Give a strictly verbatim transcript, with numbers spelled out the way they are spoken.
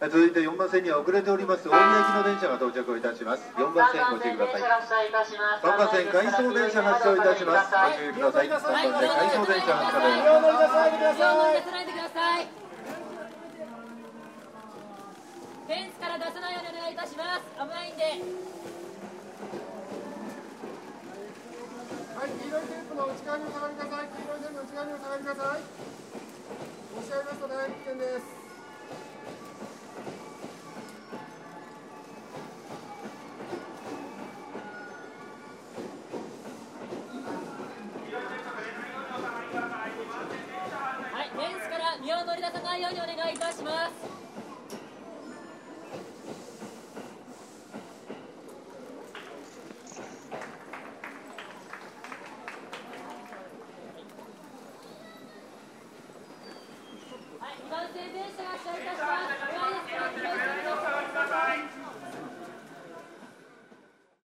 続いてよんばん線には遅れております大宮行きの電車が到着をいたします。よんばん線ご注意ください。さんばん線回送電車発車をいたします。ご注意ください。さんばん線回送電車発車です。 お乗り出さないでください。フェンスから出さないようにお願いいたします。危ないんで。 はい、黄色いテープの内側にお下がりください。黄色いテープの内側にお下がりください。押し合いますと大変危険です。 はい、フェンスから身を乗り出さないようにお願いいたします。にばん線電車が発車いたします。